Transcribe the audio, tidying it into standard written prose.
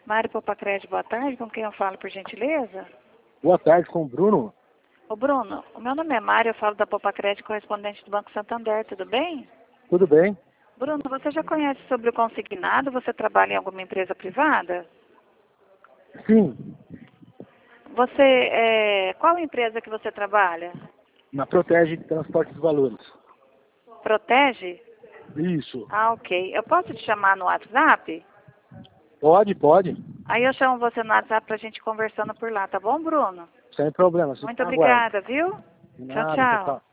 Mário Popacred, boa tarde. Com quem eu falo, por gentileza? Boa tarde, com o Bruno. Ô, Bruno, o meu nome é Mário, eu falo da Popacred, correspondente do Banco Santander, tudo bem? Tudo bem? Bruno, você já conhece sobre o consignado? Você trabalha em alguma empresa privada? Sim, Qual empresa que você trabalha? na Protege Transporte de Valores. Protege? Isso. Ah, ok. Eu posso te chamar no WhatsApp? Pode, pode. Aí eu chamo você no WhatsApp pra gente conversando por lá, tá bom, Bruno? Sem problema, você Muito aguarda. obrigada, viu? De Tchau, nada, tchau. tchau.